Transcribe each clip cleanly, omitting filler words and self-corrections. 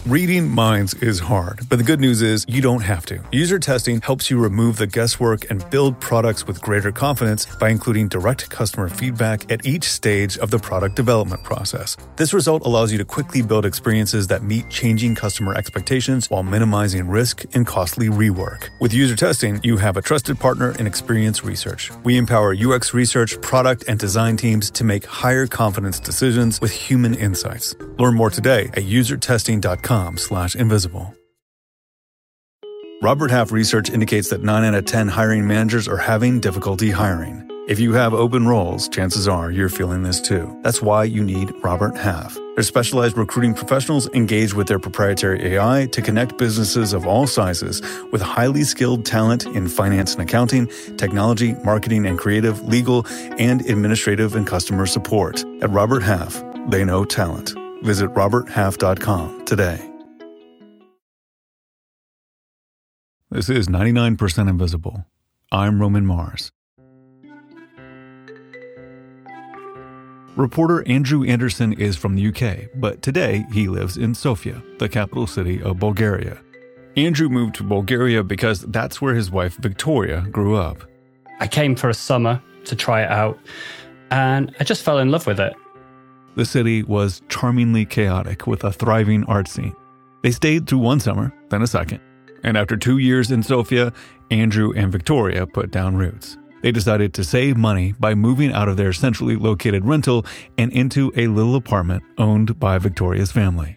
Reading minds is hard, but the good news is you don't have to. User testing helps you remove the guesswork and build products with greater confidence by including direct customer feedback at each stage of the product development process. This result allows you to quickly build experiences that meet changing customer expectations while minimizing risk and costly rework. With user testing, you have a trusted partner in Experience Research. We empower UX research, product, and design teams to make higher confidence decisions with human insights. Learn more today at usertesting.com/invisible. Robert Half research indicates that 9 out of 10 hiring managers are having difficulty hiring. If you have open roles, chances are you're feeling this too. That's why you need Robert Half. Their specialized recruiting professionals engage with their proprietary AI to connect businesses of all sizes with highly skilled talent in finance and accounting, technology, marketing and creative, legal, and administrative and customer support. At Robert Half, they know talent. Visit roberthalf.com today. This is 99% Invisible. I'm Roman Mars. Reporter Andrew Anderson is from the UK, but today he lives in Sofia, the capital city of Bulgaria. Andrew moved to Bulgaria because that's where his wife Victoria grew up. I came for a summer to try it out, and I just fell in love with it. The city was charmingly chaotic with a thriving art scene. They stayed through one summer, then a second. And after 2 years in Sofia, Andrew and Victoria put down roots. They decided to save money by moving out of their centrally located rental and into a little apartment owned by Victoria's family.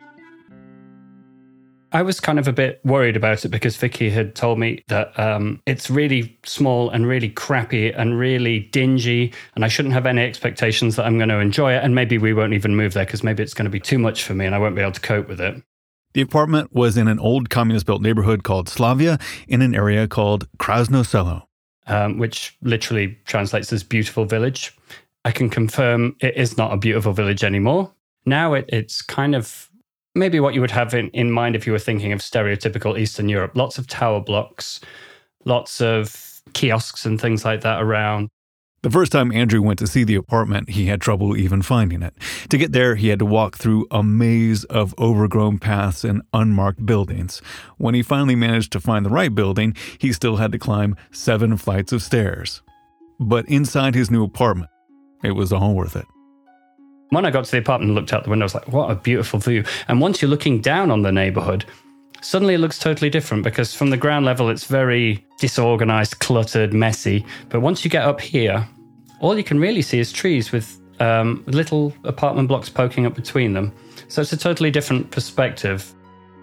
I was kind of a bit worried about it because Vicky had told me that it's really small and really crappy and really dingy, and I shouldn't have any expectations that I'm going to enjoy it, and maybe we won't even move there because maybe it's going to be too much for me and I won't be able to cope with it. The apartment was in an old communist-built neighborhood called Slavia in an area called Krasno Selo. Which literally translates as beautiful village. I can confirm it is not a beautiful village anymore. Now it's kind of maybe what you would have in mind if you were thinking of stereotypical Eastern Europe. Lots of tower blocks, lots of kiosks and things like that around. The first time Andrew went to see the apartment, he had trouble even finding it. To get there, he had to walk through a maze of overgrown paths and unmarked buildings. When he finally managed to find the right building, he still had to climb 7 flights of stairs. But inside his new apartment, it was all worth it. When I got to the apartment and looked out the window, I was like, what a beautiful view. And once you're looking down on the neighborhood, suddenly it looks totally different because from the ground level, it's very disorganized, cluttered, messy. But once you get up here, all you can really see is trees with little apartment blocks poking up between them. So it's a totally different perspective.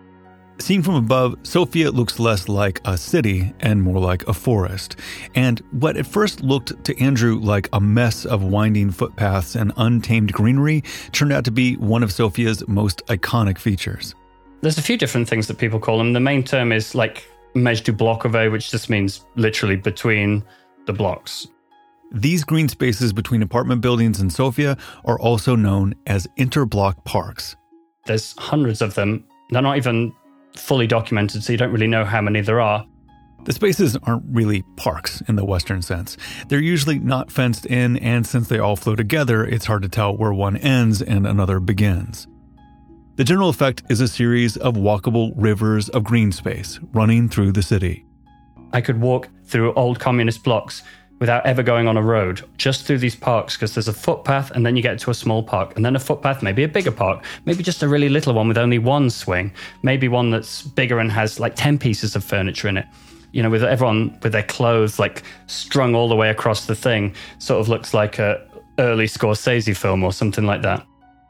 Seen from above, Sofia looks less like a city and more like a forest. And what at first looked to Andrew like a mess of winding footpaths and untamed greenery turned out to be one of Sofia's most iconic features. There's a few different things that people call them. The main term is like mèche du blocové, which just means literally between the blocks. These green spaces between apartment buildings in Sofia are also known as interblock parks. There's hundreds of them. They're not even fully documented, so you don't really know how many there are. The spaces aren't really parks in the Western sense. They're usually not fenced in, and since they all flow together, it's hard to tell where one ends and another begins. The general effect is a series of walkable rivers of green space running through the city. I could walk through old communist blocks without ever going on a road, just through these parks, because there's a footpath and then you get to a small park, and then a footpath, maybe a bigger park, maybe just a really little one with only one swing, maybe one that's bigger and has like 10 pieces of furniture in it. You know, with everyone with their clothes like strung all the way across the thing, sort of looks like a early Scorsese film or something like that.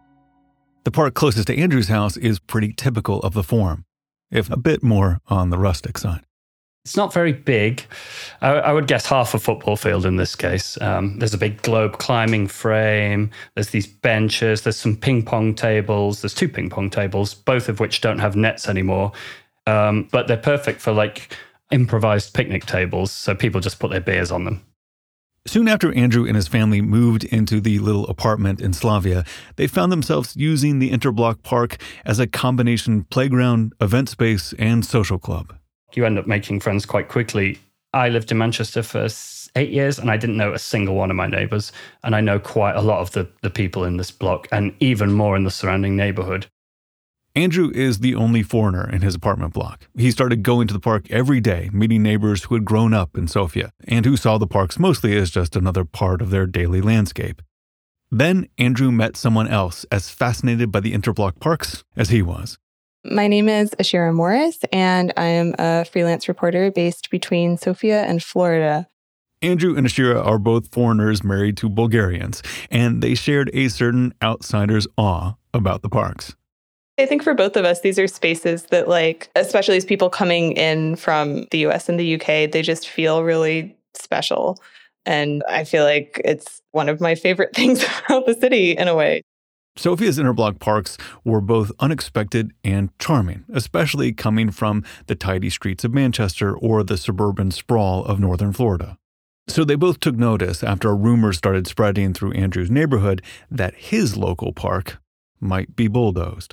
The park closest to Andrew's house is pretty typical of the form, if a bit more on the rustic side. It's not very big. I would guess half a football field in this case. There's a big globe climbing frame. There's these benches. There's some ping pong tables. There's 2 ping pong tables, both of which don't have nets anymore. But they're perfect for like improvised picnic tables. So people just put their beers on them. Soon after Andrew and his family moved into the little apartment in Slavia, they found themselves using the Interblock Park as a combination playground, event space, and social club. You end up making friends quite quickly. I lived in Manchester for 8 years and I didn't know a single one of my neighbours. And I know quite a lot of the people in this block and even more in the surrounding neighbourhood. Andrew is the only foreigner in his apartment block. He started going to the park every day, meeting neighbors who had grown up in Sofia and who saw the parks mostly as just another part of their daily landscape. Then Andrew met someone else as fascinated by the interblock parks as he was. My name is Ashira Morris, and I am a freelance reporter based between Sofia and Florida. Andrew and Ashira are both foreigners married to Bulgarians, and they shared a certain outsider's awe about the parks. I think for both of us, these are spaces that, especially as people coming in from the US and the UK, they just feel really special. And I feel like it's one of my favorite things about the city in a way. Sofia's interblock parks were both unexpected and charming, especially coming from the tidy streets of Manchester or the suburban sprawl of northern Florida. So they both took notice after a rumor started spreading through Andrew's neighborhood that his local park might be bulldozed.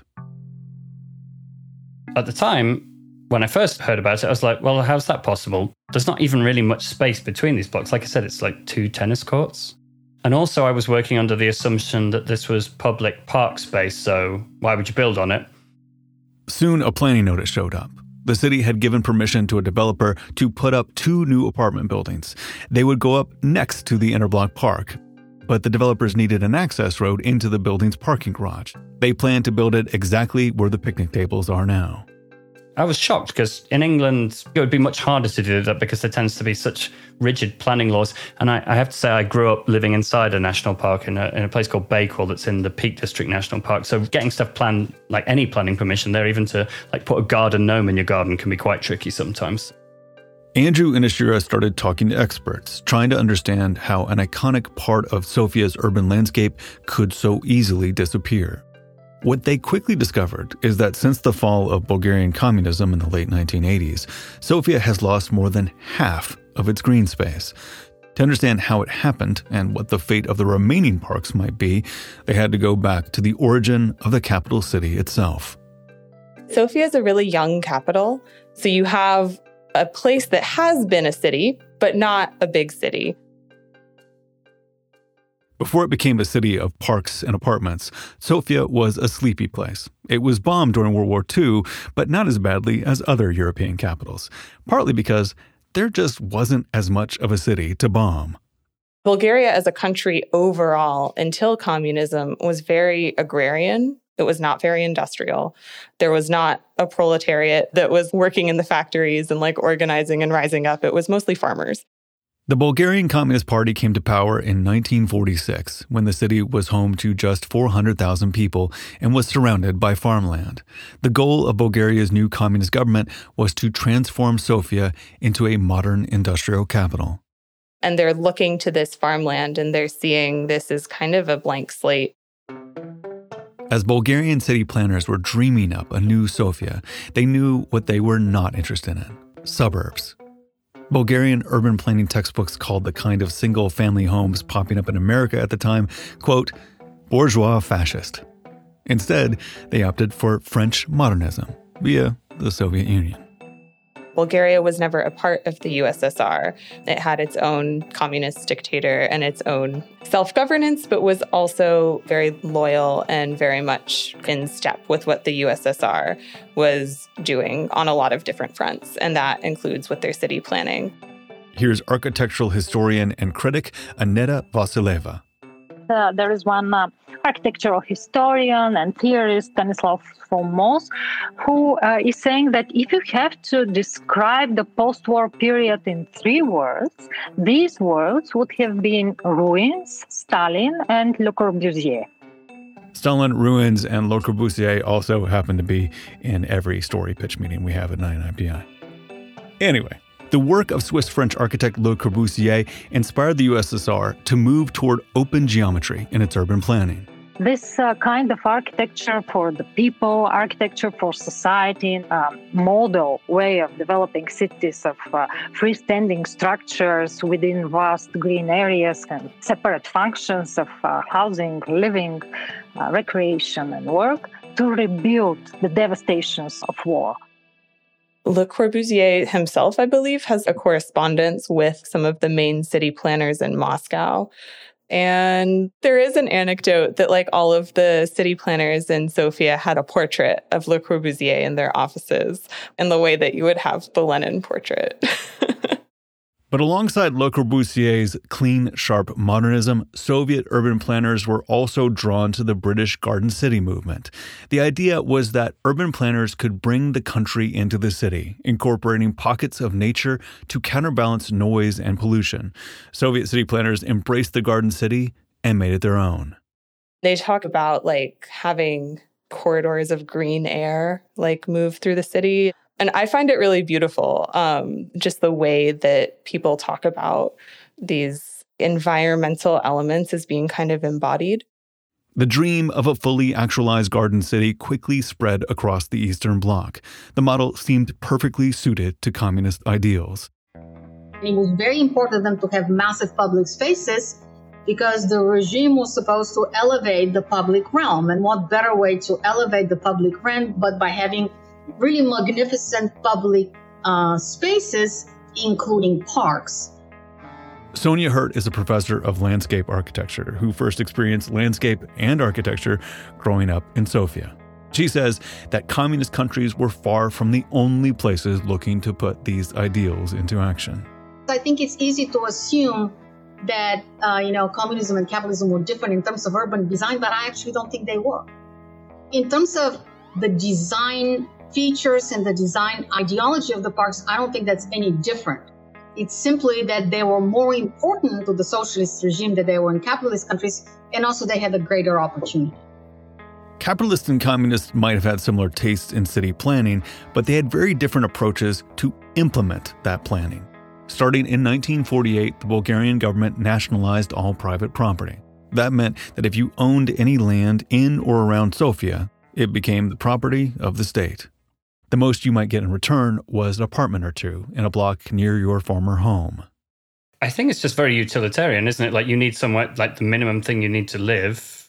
At the time, when I first heard about it, I was like, well, how's that possible? There's not even really much space between these blocks. Like I said, it's like 2 tennis courts. And also I was working under the assumption that this was public park space, so why would you build on it? Soon a planning notice showed up. The city had given permission to a developer to put up 2 new apartment buildings. They would go up next to the interblock park. But the developers needed an access road into the building's parking garage. They planned to build it exactly where the picnic tables are now. I was shocked because in England, it would be much harder to do that because there tends to be such rigid planning laws. And I have to say, I grew up living inside a national park in a place called Bakewell that's in the Peak District National Park. So getting stuff planned, like any planning permission there, even to put a garden gnome in your garden can be quite tricky sometimes. Andrew and Ashira started talking to experts, trying to understand how an iconic part of Sofia's urban landscape could so easily disappear. What they quickly discovered is that since the fall of Bulgarian communism in the late 1980s, Sofia has lost more than half of its green space. To understand how it happened and what the fate of the remaining parks might be, they had to go back to the origin of the capital city itself. Sofia is a really young capital, so you have a place that has been a city, but not a big city. Before it became a city of parks and apartments, Sofia was a sleepy place. It was bombed during World War II, but not as badly as other European capitals, partly because there just wasn't as much of a city to bomb. Bulgaria as a country overall, until communism, was very agrarian. It was not very industrial. There was not a proletariat that was working in the factories and organizing and rising up. It was mostly farmers. The Bulgarian Communist Party came to power in 1946 when the city was home to just 400,000 people and was surrounded by farmland. The goal of Bulgaria's new communist government was to transform Sofia into a modern industrial capital. And they're looking to this farmland and they're seeing this as kind of a blank slate. As Bulgarian city planners were dreaming up a new Sofia, they knew what they were not interested in: suburbs. Bulgarian urban planning textbooks called the kind of single-family homes popping up in America at the time, quote, bourgeois fascist. Instead, they opted for French modernism via the Soviet Union. Bulgaria was never a part of the USSR. It had its own communist dictator and its own self-governance, but was also very loyal and very much in step with what the USSR was doing on a lot of different fronts, and that includes with their city planning. Here's architectural historian and critic Aneta Vasileva. There is one architectural historian and theorist, Stanislav Fomoz, who is saying that if you have to describe the post-war period in 3 words, these words would have been ruins, Stalin, and Le Corbusier. Stalin, ruins, and Le Corbusier also happen to be in every story pitch meeting we have at 99PI. Anyway, the work of Swiss-French architect Le Corbusier inspired the USSR to move toward open geometry in its urban planning. This kind of architecture for the people, architecture for society, model way of developing cities of freestanding structures within vast green areas and separate functions of housing, living, recreation, and work to rebuild the devastations of war. Le Corbusier himself, I believe, has a correspondence with some of the main city planners in Moscow And there is an anecdote that like all of the city planners in Sofia had a portrait of Le Corbusier in their offices in the way that you would have the Lenin portrait. But alongside Le Corbusier's clean, sharp modernism, Soviet urban planners were also drawn to the British Garden City movement. The idea was that urban planners could bring the country into the city, incorporating pockets of nature to counterbalance noise and pollution. Soviet city planners embraced the Garden City and made it their own. They talk about like having corridors of green air like move through the city. And I find it really beautiful, just the way that people talk about these environmental elements as being kind of embodied. The dream of a fully actualized Garden City quickly spread across the Eastern Bloc. The model seemed perfectly suited to communist ideals. It was very important for them to have massive public spaces because the regime was supposed to elevate the public realm. And what better way to elevate the public realm but by having really magnificent public spaces, including parks. Sonia Hurt is a professor of landscape architecture who first experienced landscape and architecture growing up in Sofia. She says that communist countries were far from the only places looking to put these ideals into action. I think it's easy to assume that communism and capitalism were different in terms of urban design, but I actually don't think they were. In terms of the design features and the design ideology of the parks, I don't think that's any different. It's simply that they were more important to the socialist regime than they were in capitalist countries, and also they had a greater opportunity. Capitalists and communists might have had similar tastes in city planning, but they had very different approaches to implement that planning. Starting in 1948, the Bulgarian government nationalized all private property. That meant that if you owned any land in or around Sofia, it became the property of the state. The most you might get in return was an apartment or two in a block near your former home. I think it's just very utilitarian, isn't it? Like you need somewhere, like the minimum thing you need to live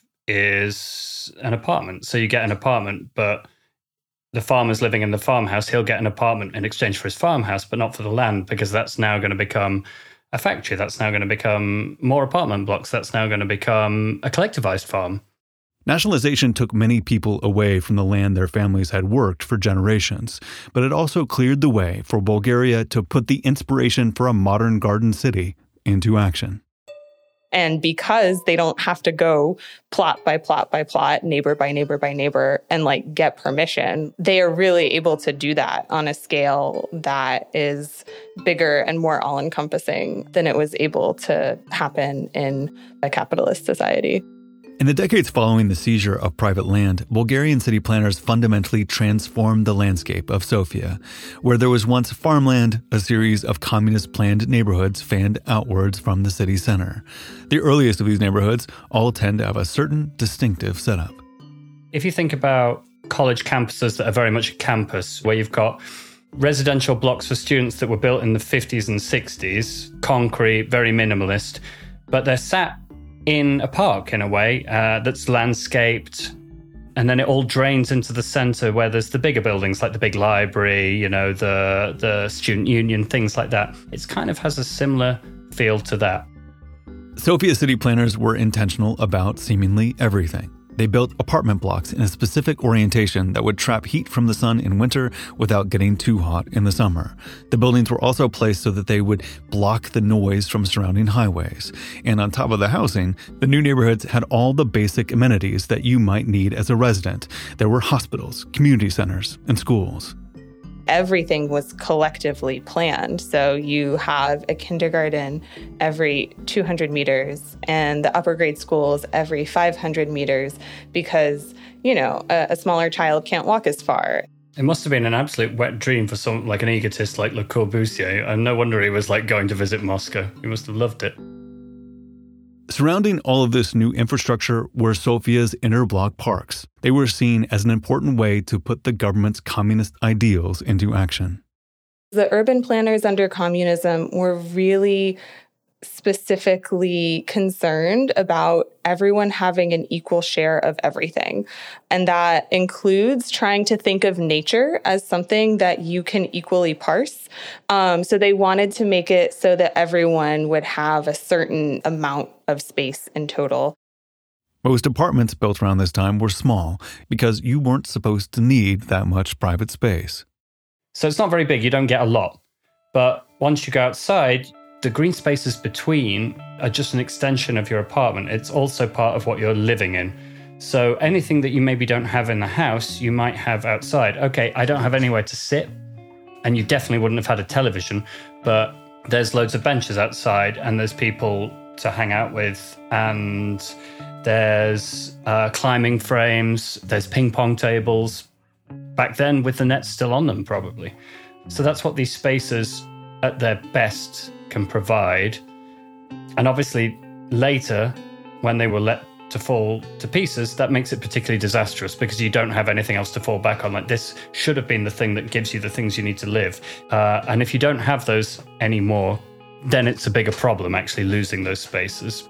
is an apartment. So you get an apartment, but the farmer's living in the farmhouse. He'll get an apartment in exchange for his farmhouse, but not for the land, because that's now going to become a factory. That's now going to become more apartment blocks. That's now going to become a collectivized farm. Nationalization took many people away from the land their families had worked for generations, but it also cleared the way for Bulgaria to put the inspiration for a modern garden city into action. And because they don't have to go plot by plot by plot, neighbor by neighbor by neighbor, and like get permission, they are really able to do that on a scale that is bigger and more all-encompassing than it was able to happen in a capitalist society. In the decades following the seizure of private land, Bulgarian city planners fundamentally transformed the landscape of Sofia. Where there was once farmland, a series of communist-planned neighborhoods fanned outwards from the city center. The earliest of these neighborhoods all tend to have a certain distinctive setup. If you think about college campuses that are very much a campus, where you've got residential blocks for students that were built in the 50s and 60s, concrete, very minimalist, but they're sat in a park in a way that's landscaped, and then it all drains into the center where there's the bigger buildings like the big library, the student union, things like that. It kind of has a similar feel to that. Sofia city planners were intentional about seemingly everything. They built apartment blocks in a specific orientation that would trap heat from the sun in winter without getting too hot in the summer. The buildings were also placed so that they would block the noise from surrounding highways. And on top of the housing, the new neighborhoods had all the basic amenities that you might need as a resident. There were hospitals, community centers, and schools. Everything was collectively planned. So you have a kindergarten every 200 meters and the upper grade schools every 500 meters because, a smaller child can't walk as far. It must have been an absolute wet dream for someone like an egotist like Le Corbusier. And no wonder he was like going to visit Moscow. He must have loved it. Surrounding all of this new infrastructure were Sofia's inner block parks. They were seen as an important way to put the government's communist ideals into action. The urban planners under communism were really specifically concerned about everyone having an equal share of everything. And that includes trying to think of nature as something that you can equally parse. So they wanted to make it so that everyone would have a certain amount of space in total. Most apartments built around this time were small because you weren't supposed to need that much private space. So it's not very big, you don't get a lot. But once you go outside, the green spaces between are just an extension of your apartment. It's also part of what you're living in. So anything that you maybe don't have in the house, you might have outside. Okay, I don't have anywhere to sit, and you definitely wouldn't have had a television, but there's loads of benches outside, and there's people to hang out with, and there's climbing frames, there's ping pong tables, back then with the nets still on them probably. So that's what these spaces at their best can provide. And obviously later, when they were let to fall to pieces, that makes it particularly disastrous because you don't have anything else to fall back on. Like, this should have been the thing that gives you the things you need to live. And if you don't have those anymore, then it's a bigger problem actually losing those spaces.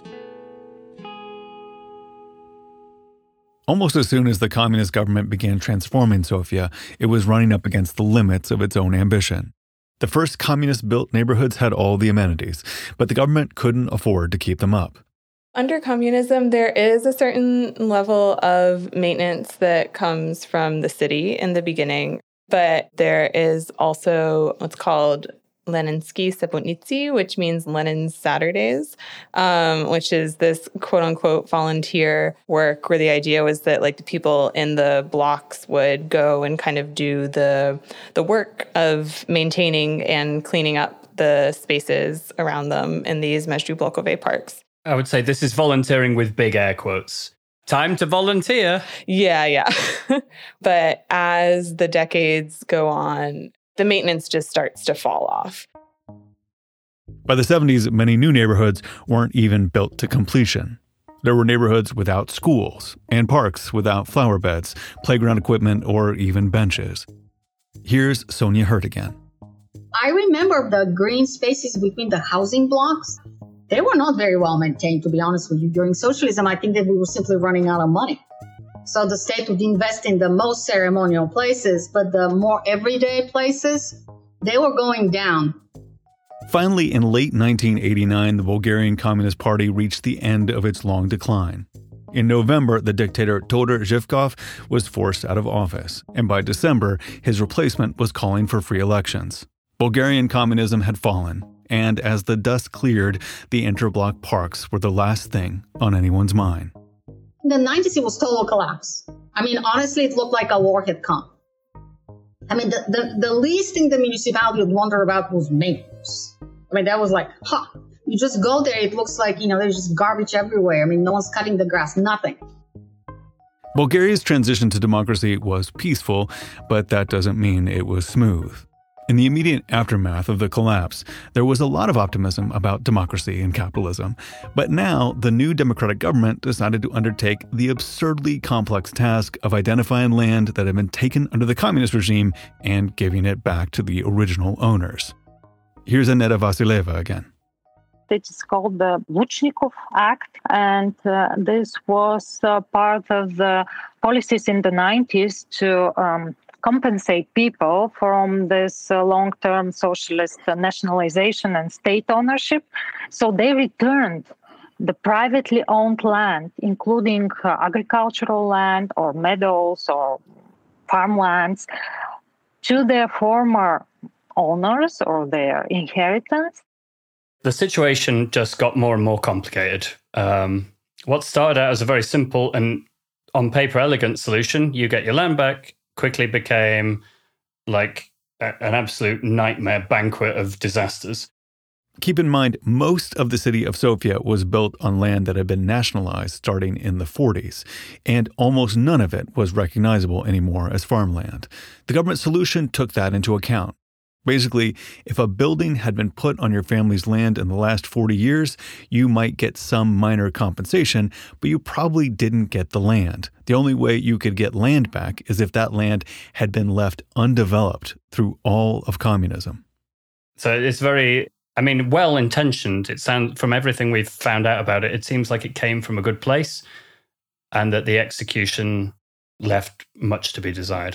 Almost as soon as the communist government began transforming Sofia, it was running up against the limits of its own ambition. The first communist-built neighborhoods had all the amenities, but the government couldn't afford to keep them up. Under communism, there is a certain level of maintenance that comes from the city in the beginning, but there is also what's called Leninsky Subotnitsy, which means Lenin's Saturdays, which is this quote-unquote volunteer work where the idea was that like the people in the blocks would go and kind of do the work of maintaining and cleaning up the spaces around them in these Mezhdyublokove parks. I would say this is volunteering with big air quotes. Time to volunteer. Yeah. But as the decades go on, the maintenance just starts to fall off. By the 70s, many new neighborhoods weren't even built to completion. There were neighborhoods without schools and parks without flower beds, playground equipment, or even benches. Here's Sonia Hurt again. I remember the green spaces between the housing blocks. They were not very well maintained, to be honest with you. During socialism, I think that we were simply running out of money. So the state would invest in the most ceremonial places, but the more everyday places, they were going down. Finally, in late 1989, the Bulgarian Communist Party reached the end of its long decline. In November, the dictator Todor Zhivkov was forced out of office, and by December, his replacement was calling for free elections. Bulgarian communism had fallen, and as the dust cleared, the interblock parks were the last thing on anyone's mind. In the 90s, it was total collapse. I mean, honestly, it looked like a war had come. I mean, the least thing the municipality would wonder about was maintenance. I mean, that was like, you just go there, it looks like, there's just garbage everywhere. I mean, no one's cutting the grass, nothing. Bulgaria's transition to democracy was peaceful, but that doesn't mean it was smooth. In the immediate aftermath of the collapse, there was a lot of optimism about democracy and capitalism. But now, the new democratic government decided to undertake the absurdly complex task of identifying land that had been taken under the communist regime and giving it back to the original owners. Here's Aneta Vasileva again. It is called the Luchnikov Act, and this was part of the policies in the 90s to compensate people from this long-term socialist nationalization and state ownership. So they returned the privately owned land, including agricultural land or meadows or farmlands, to their former owners or their inheritance. The situation just got more and more complicated. What started out as a very simple and on paper elegant solution, you get your land back, quickly became like an absolute nightmare banquet of disasters. Keep in mind, most of the city of Sofia was built on land that had been nationalized starting in the 40s, and almost none of it was recognizable anymore as farmland. The government solution took that into account. Basically, if a building had been put on your family's land in the last 40 years, you might get some minor compensation, but you probably didn't get the land. The only way you could get land back is if that land had been left undeveloped through all of communism. So it's very I mean, well-intentioned. It sounds, from everything we've found out about it, it seems like it came from a good place and that the execution left much to be desired.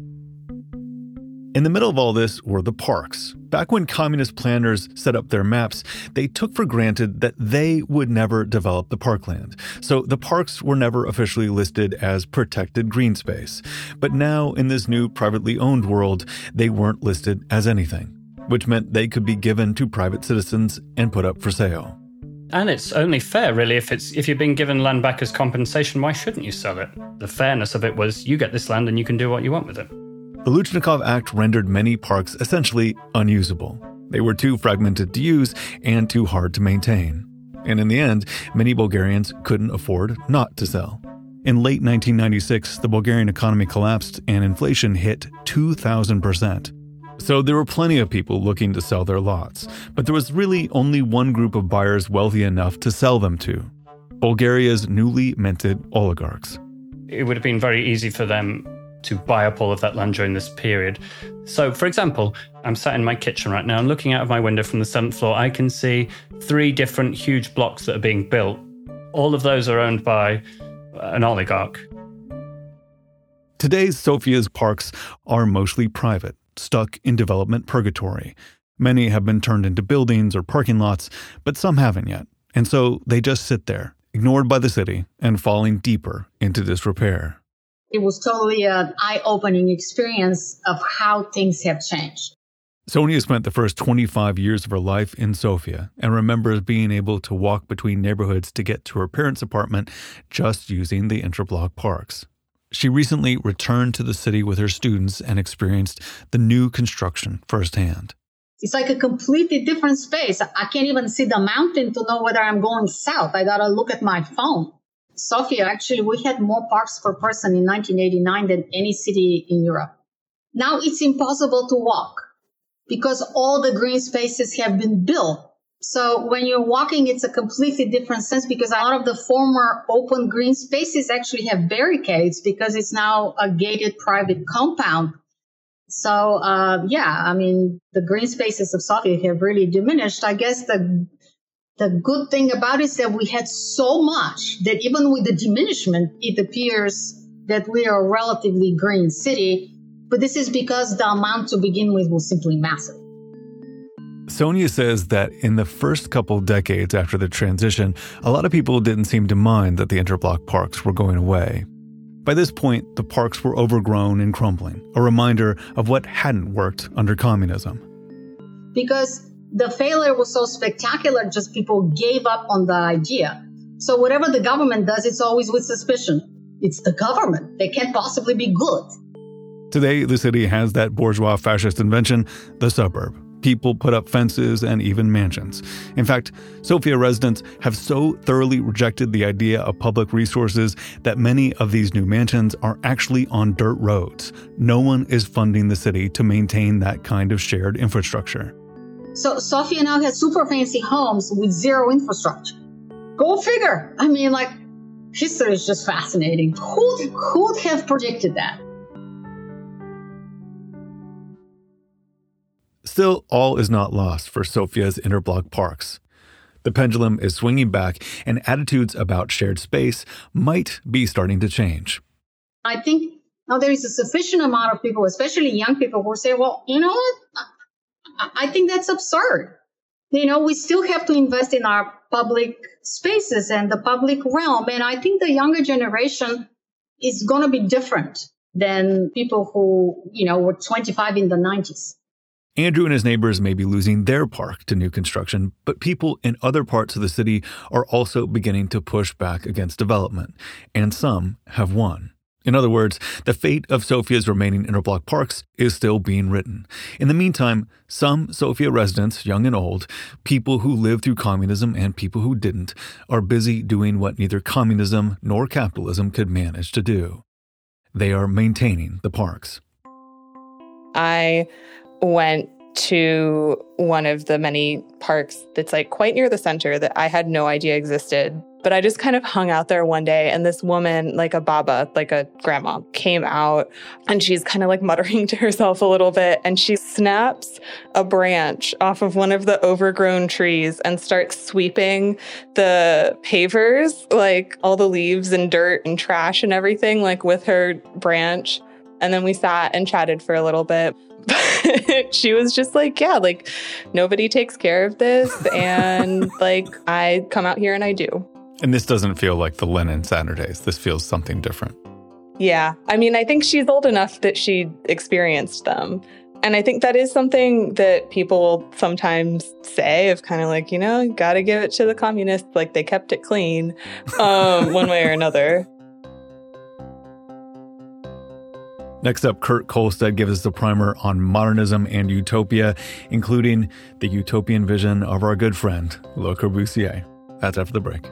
In the middle of all this were the parks. Back when communist planners set up their maps, they took for granted that they would never develop the parkland. So the parks were never officially listed as protected green space. But now, in this new privately owned world, they weren't listed as anything, which meant they could be given to private citizens and put up for sale. And it's only fair, really. If you're being given land back as compensation, why shouldn't you sell it? The fairness of it was you get this land and you can do what you want with it. The Luchnikov Act rendered many parks essentially unusable. They were too fragmented to use and too hard to maintain. And in the end, many Bulgarians couldn't afford not to sell. In late 1996, the Bulgarian economy collapsed and inflation hit 2,000%. So there were plenty of people looking to sell their lots, but there was really only one group of buyers wealthy enough to sell them to: Bulgaria's newly minted oligarchs. It would have been very easy for them to buy up all of that land during this period. So, for example, I'm sat in my kitchen right now and looking out of my window from the 7th floor, I can see 3 different huge blocks that are being built. All of those are owned by an oligarch. Today's Sofia's parks are mostly private, stuck in development purgatory. Many have been turned into buildings or parking lots, but some haven't yet. And so they just sit there, ignored by the city and falling deeper into disrepair. It was totally an eye-opening experience of how things have changed. Sonia spent the first 25 years of her life in Sofia and remembers being able to walk between neighborhoods to get to her parents' apartment just using the interblock parks. She recently returned to the city with her students and experienced the new construction firsthand. It's like a completely different space. I can't even see the mountain to know whether I'm going south. I got to look at my phone. Sofia, actually, we had more parks per person in 1989 than any city in Europe. Now it's impossible to walk because all the green spaces have been built. So when you're walking, it's a completely different sense because a lot of the former open green spaces actually have barricades because it's now a gated private compound. So, the green spaces of Sofia have really diminished. I guess the good thing about it is that we had so much that even with the diminishment, it appears that we are a relatively green city. But this is because the amount to begin with was simply massive. Sonia says that in the first couple decades after the transition, a lot of people didn't seem to mind that the interblock parks were going away. By this point, the parks were overgrown and crumbling, a reminder of what hadn't worked under communism. Because the failure was so spectacular, just people gave up on the idea. So whatever the government does, it's always with suspicion. It's the government. They can't possibly be good. Today, the city has that bourgeois fascist invention, the suburb. People put up fences and even mansions. In fact, Sofia residents have so thoroughly rejected the idea of public resources that many of these new mansions are actually on dirt roads. No one is funding the city to maintain that kind of shared infrastructure. So Sofia now has super fancy homes with zero infrastructure. Go figure. I mean, history is just fascinating. Who'd have predicted that? Still, all is not lost for Sofia's interblock parks. The pendulum is swinging back, and attitudes about shared space might be starting to change. I think now there is a sufficient amount of people, especially young people, who say, well, you know what? I think that's absurd. We still have to invest in our public spaces and the public realm. And I think the younger generation is going to be different than people who, were 25 in the 90s. Andrew and his neighbors may be losing their park to new construction, but people in other parts of the city are also beginning to push back against development, and some have won. In other words, the fate of Sofia's remaining interblock parks is still being written. In the meantime, some Sofia residents, young and old, people who lived through communism and people who didn't, are busy doing what neither communism nor capitalism could manage to do. They are maintaining the parks. I went to one of the many parks that's quite near the center that I had no idea existed. But I just kind of hung out there one day, and this woman, like a baba, like a grandma, came out, and she's kind of like muttering to herself a little bit, and she snaps a branch off of one of the overgrown trees and starts sweeping the pavers, like all the leaves and dirt and trash and everything, like with her branch. And then we sat and chatted for a little bit. But she was just like, yeah, like nobody takes care of this. And like, I come out here and I do. And this doesn't feel like the Lenin Saturdays. This feels something different. Yeah. I mean, I think she's old enough that she experienced them. And I think that is something that people will sometimes say of kind of like, you know, got to give it to the communists. Like they kept it clean one way or another. Next up, Kurt Kohlstedt gives us a primer on modernism and utopia, including the utopian vision of our good friend, Le Corbusier. That's after the break.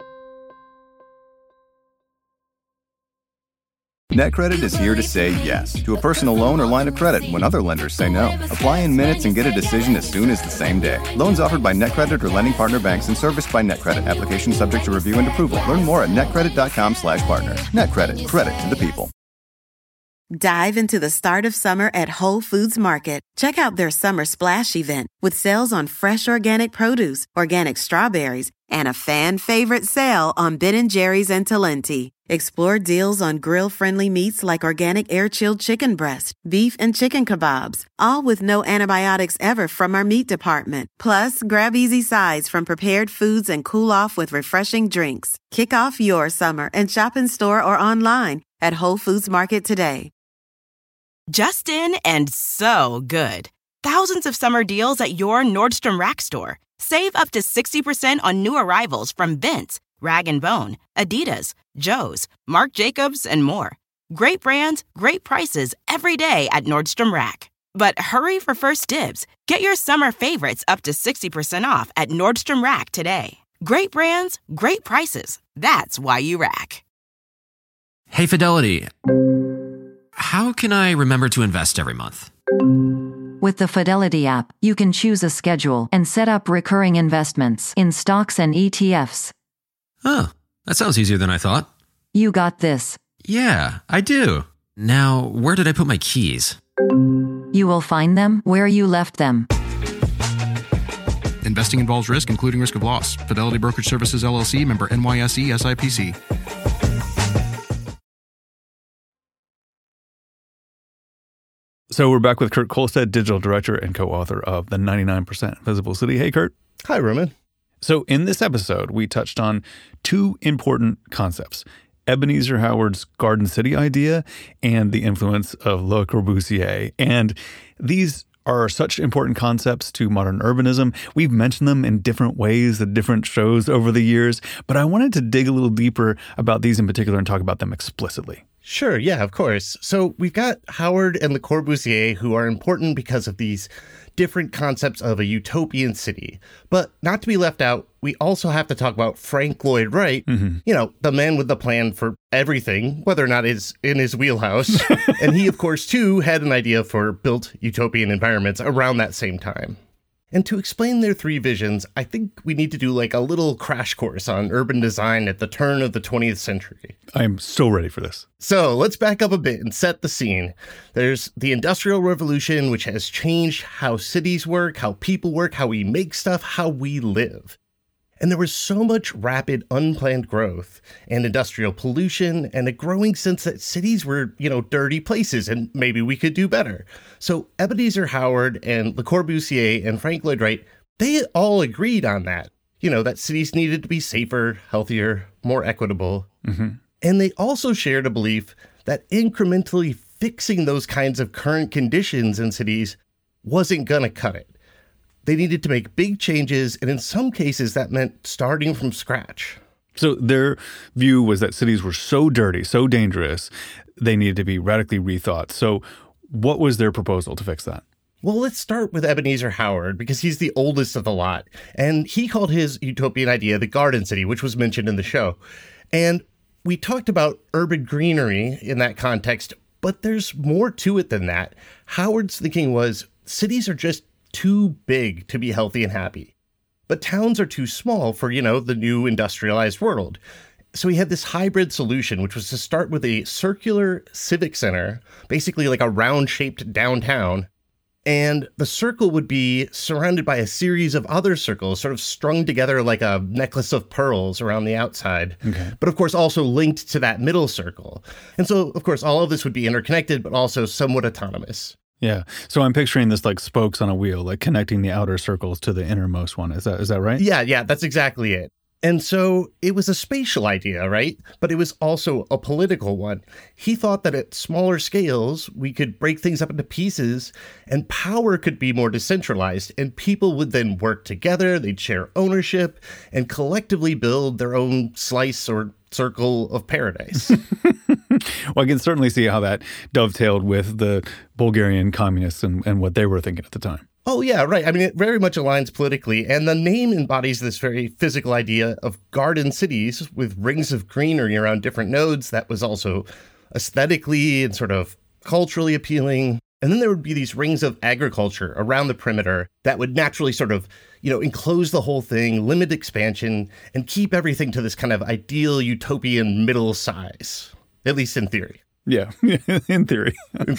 NetCredit is here to say yes to a personal loan or line of credit when other lenders say no. Apply in minutes and get a decision as soon as the same day. Loans offered by NetCredit or lending partner banks and serviced by NetCredit. Application subject to review and approval. Learn more at netcredit.com/partner. NetCredit. Credit to the people. Dive into the start of summer at Whole Foods Market. Check out their Summer Splash event with sales on fresh organic produce, organic strawberries, and a fan-favorite sale on Ben & Jerry's and Talenti. Explore deals on grill-friendly meats like organic air-chilled chicken breast, beef and chicken kebabs, all with no antibiotics ever from our meat department. Plus, grab easy sides from prepared foods and cool off with refreshing drinks. Kick off your summer and shop in store or online at Whole Foods Market today. Just in and so good. Thousands of summer deals at your Nordstrom Rack store. Save up to 60% on new arrivals from Vince, Rag & Bone, Adidas, Joe's, Marc Jacobs, and more. Great brands, great prices every day at Nordstrom Rack. But hurry for first dibs. Get your summer favorites up to 60% off at Nordstrom Rack today. Great brands, great prices. That's why you rack. Hey, Fidelity. How can I remember to invest every month? With the Fidelity app, you can choose a schedule and set up recurring investments in stocks and ETFs. Oh, that sounds easier than I thought. You got this. Yeah, I do. Now, where did I put my keys? You will find them where you left them. Investing involves risk, including risk of loss. Fidelity Brokerage Services, LLC, member NYSE, SIPC. So we're back with Kurt Kohlstedt, digital director and co-author of The 99% Invisible City. Hey, Kurt. Hi, Roman. So in this episode, we touched on two important concepts: Ebenezer Howard's Garden City idea and the influence of Le Corbusier. And these are such important concepts to modern urbanism. We've mentioned them in different ways at different shows over the years, but I wanted to dig a little deeper about these in particular and talk about them explicitly. Sure, yeah, of course. So we've got Howard and Le Corbusier, who are important because of these different concepts of a utopian city. But not to be left out, we also have to talk about Frank Lloyd Wright, you know, the man with the plan for everything, whether or not it's in his wheelhouse. And he, of course, too, had an idea for built utopian environments around that same time. And to explain their three visions, I think we need to do like a little crash course on urban design at the turn of the 20th century. I am so ready for this. So let's back up a bit and set the scene. There's the Industrial Revolution, which has changed how cities work, how people work, how we make stuff, how we live. And there was so much rapid, unplanned growth and industrial pollution and a growing sense that cities were, you know, dirty places and maybe we could do better. So Ebenezer Howard and Le Corbusier and Frank Lloyd Wright, they all agreed on that. You know, that cities needed to be safer, healthier, more equitable. And they also shared a belief that incrementally fixing those kinds of current conditions in cities wasn't going to cut it. They needed to make big changes, and in some cases, that meant starting from scratch. So their view was that cities were so dirty, so dangerous, they needed to be radically rethought. So what was their proposal to fix that? Well, let's start with Ebenezer Howard, because he's the oldest of the lot. And he called his utopian idea the Garden City, which was mentioned in the show. And we talked about urban greenery in that context, but there's more to it than that. Howard's thinking was cities are just too big to be healthy and happy. but towns are too small for, the new industrialized world. So he had this hybrid solution, which was to start with a circular civic center, basically like a round-shaped downtown. And the circle would be surrounded by a series of other circles, sort of strung together like a necklace of pearls around the outside. Okay. But of course, also linked to that middle circle. And so, of course, all of this would be interconnected, but also somewhat autonomous. Yeah. So I'm picturing this like spokes on a wheel, like connecting the outer circles to the innermost one. Is that right? Yeah, that's exactly it. And so it was a spatial idea, right? But it was also a political one. He thought that at smaller scales, we could break things up into pieces and power could be more decentralized and people would then work together, they'd share ownership and collectively build their own slice or circle of paradise. Well, I can certainly see how that dovetailed with the Bulgarian communists and what they were thinking at the time. Oh, yeah, right. I mean, it very much aligns politically, and the name embodies this very physical idea of garden cities with rings of greenery around different nodes that was also aesthetically and sort of culturally appealing. And then there would be these rings of agriculture around the perimeter that would naturally sort of, enclose the whole thing, limit expansion, and keep everything to this kind of ideal utopian middle size, at least in theory. Yeah, in theory.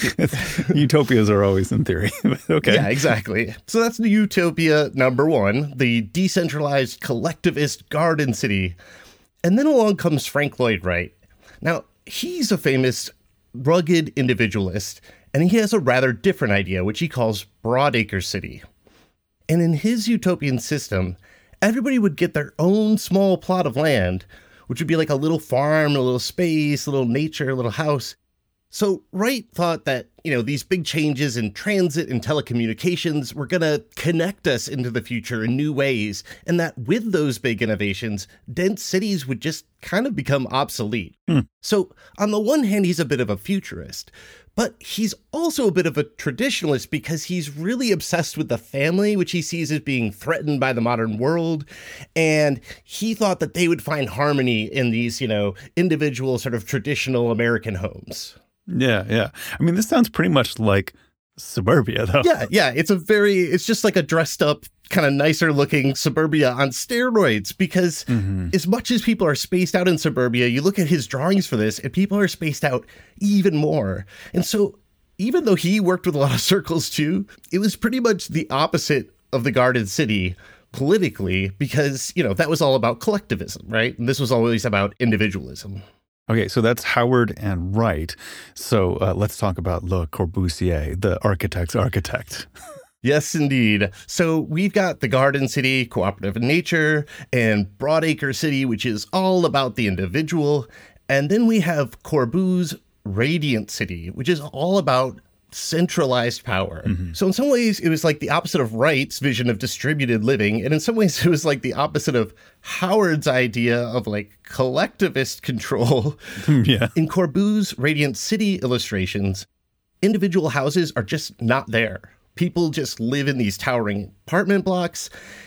Utopias are always in theory. Okay. Yeah, exactly. So that's the utopia number one, the decentralized collectivist garden city. And then along comes Frank Lloyd Wright. Now, he's a famous rugged individualist, and he has a rather different idea, which he calls Broadacre City. And in his utopian system, everybody would get their own small plot of land, which would be like a little farm, a little space, a little nature, a little house. So Wright thought that, these big changes in transit and telecommunications were going to connect us into the future in new ways, and that with those big innovations, dense cities would just kind of become obsolete. So on the one hand, he's a bit of a futurist, but he's also a bit of a traditionalist because he's really obsessed with the family, which he sees as being threatened by the modern world. And he thought that they would find harmony in these, individual sort of traditional American homes. Yeah. I mean, this sounds pretty much like suburbia, though. Yeah. It's just like a dressed up, kind of nicer looking suburbia on steroids because as much as people are spaced out in suburbia, you look at his drawings for this and people are spaced out even more. And so even though he worked with a lot of circles too, it was pretty much the opposite of the Garden City politically because, that was all about collectivism, right? And this was always about individualism. Okay, so that's Howard and Wright. So let's talk about Le Corbusier, the architect's architect. Yes, indeed. So we've got the Garden City, cooperative in nature, and Broadacre City, which is all about the individual. And then we have Corbu's Radiant City, which is all about centralized power. So in some ways, it was like the opposite of Wright's vision of distributed living. And in some ways, it was like the opposite of Howard's idea of like collectivist control. Yeah. In Corbu's Radiant City illustrations, individual houses are just not there. People just live in these towering apartment blocks.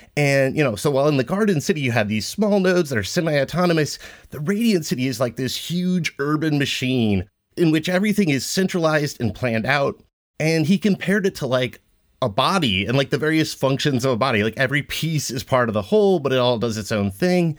And, so while in the Garden City, you have these small nodes that are semi-autonomous, the Radiant City is like this huge urban machine in which everything is centralized and planned out. And he compared it to like a body and like the various functions of a body. Like every piece is part of the whole, but it all does its own thing.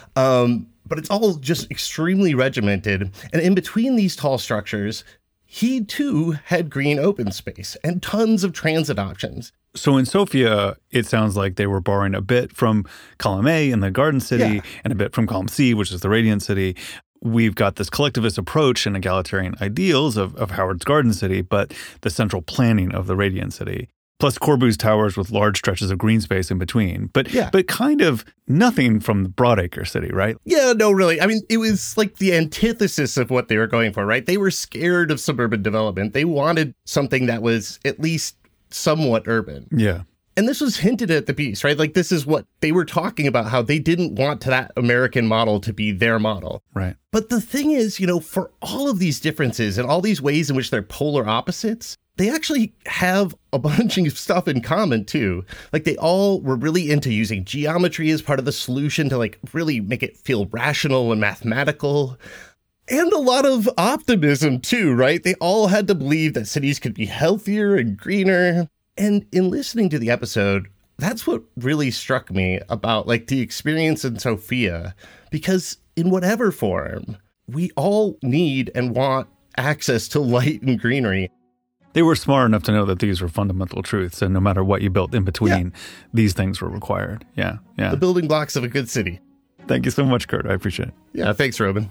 But it's all just extremely regimented. And in between these tall structures, he too had green open space and tons of transit options. So in Sofia, it sounds like they were borrowing a bit from column A in the Garden City and a bit from column C, which is the Radiant City. We've got this collectivist approach and egalitarian ideals of Howard's Garden City, but the central planning of the Radiant City. Plus Corbu's towers with large stretches of green space in between. But kind of nothing from the Broadacre City, right? Yeah, no, really. I mean, it was like the antithesis of what they were going for, right? They were scared of suburban development. They wanted something that was at least somewhat urban. Yeah. And this was hinted at the piece, right? Like this is what they were talking about, how they didn't want that American model to be their model. Right. But the thing is, for all of these differences and all these ways in which they're polar opposites, they actually have a bunch of stuff in common too. Like they all were really into using geometry as part of the solution to like really make it feel rational and mathematical. And a lot of optimism too, right? They all had to believe that cities could be healthier and greener. And in listening to the episode, That's what really struck me about like the experience in Sophia, because in whatever form, we all need and want access to light and greenery. They were smart enough to know that these were fundamental truths, and no matter what you built in between, these things were required. Yeah. The building blocks of a good city. Thank you so much, Kurt. I appreciate it. Yeah, thanks, Robin.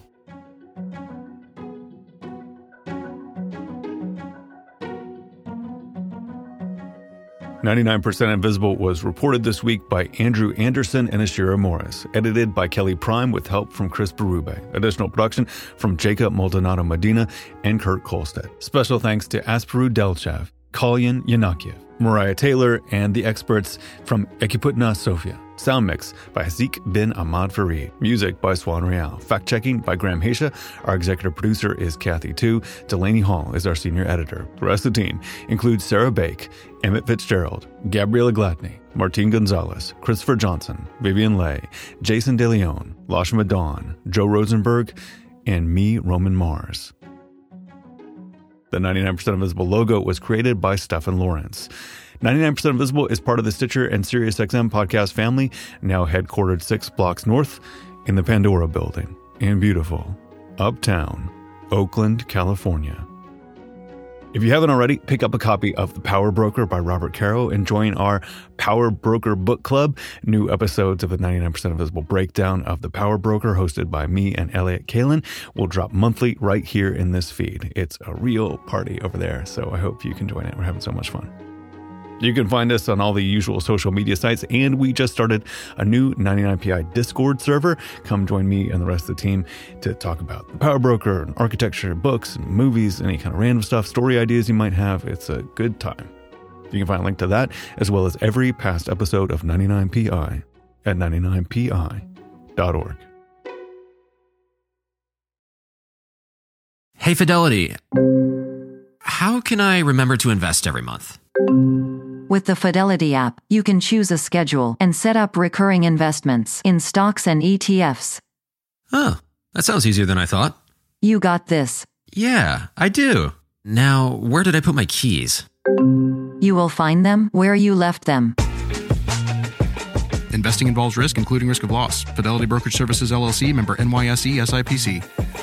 "99% Invisible" was reported this week by Andrew Anderson and Ashira Morris, edited by Kelly Prime with help from Chris Berube. Additional production from Jacob Maldonado Medina and Kurt Kolstad. Special thanks to Asparu Delchev, Kalyan Yanakiev, Mariah Taylor, and the experts from Ekiputna Sofia. Sound mix by Hazik bin Ahmad Farid. Music by Swan Real. Fact-checking by Graham Haisha. Our executive producer is Kathy Tu. Delaney Hall is our senior editor. The rest of the team includes Sarah Bake, Emmett Fitzgerald, Gabriela Gladney, Martine Gonzalez, Christopher Johnson, Vivian Leigh, Jason DeLeon, Lashma Dawn, Joe Rosenberg, and me, Roman Mars. The 99% Invisible logo was created by Stefan Lawrence. 99% Invisible is part of the Stitcher and SiriusXM podcast family, now headquartered 6 blocks north in the Pandora building in beautiful Uptown, Oakland, California. If you haven't already, pick up a copy of The Power Broker by Robert Caro and join our Power Broker Book Club. New episodes of the 99% Invisible breakdown of The Power Broker, hosted by me and Elliot Kalin, will drop monthly right here in this feed. It's a real party over there, so I hope you can join it. We're having so much fun. You can find us on all the usual social media sites, and we just started a new 99PI Discord server. Come join me and the rest of the team to talk about the Power Broker, and architecture, books, and movies, any kind of random stuff, story ideas you might have. It's a good time. You can find a link to that, as well as every past episode of 99PI at 99pi.org. Hey, Fidelity. How can I remember to invest every month? With the Fidelity app, you can choose a schedule and set up recurring investments in stocks and ETFs. Oh, that sounds easier than I thought. You got this. Yeah, I do. Now, where did I put my keys? You will find them where you left them. Investing involves risk, including risk of loss. Fidelity Brokerage Services, LLC, member NYSE, SIPC.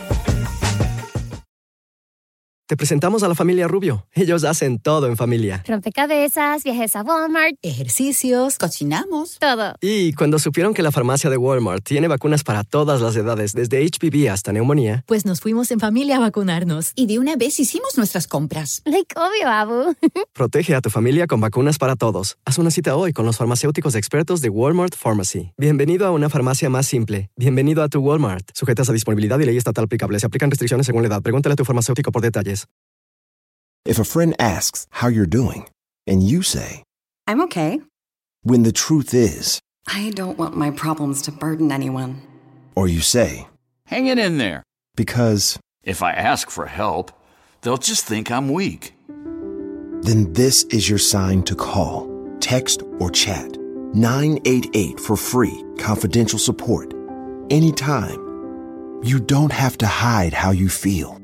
Te presentamos a la familia Rubio. Ellos hacen todo en familia. Rompecabezas, viajes a Walmart, ejercicios, cocinamos, todo. Y cuando supieron que la farmacia de Walmart tiene vacunas para todas las edades, desde HPV hasta neumonía, pues nos fuimos en familia a vacunarnos. Y de una vez hicimos nuestras compras. Like obvio, Abu. Protege a tu familia con vacunas para todos. Haz una cita hoy con los farmacéuticos expertos de Walmart Pharmacy. Bienvenido a una farmacia más simple. Bienvenido a tu Walmart. Sujetas a disponibilidad y ley estatal aplicable. Se aplican restricciones según la edad. Pregúntale a tu farmacéutico por detalles. If a friend asks how you're doing, and you say, I'm okay, when the truth is, I don't want my problems to burden anyone. Or you say, hang it in there. Because if I ask for help, they'll just think I'm weak. Then this is your sign to call, text, or chat 988 for free, confidential support. Anytime. You don't have to hide how you feel.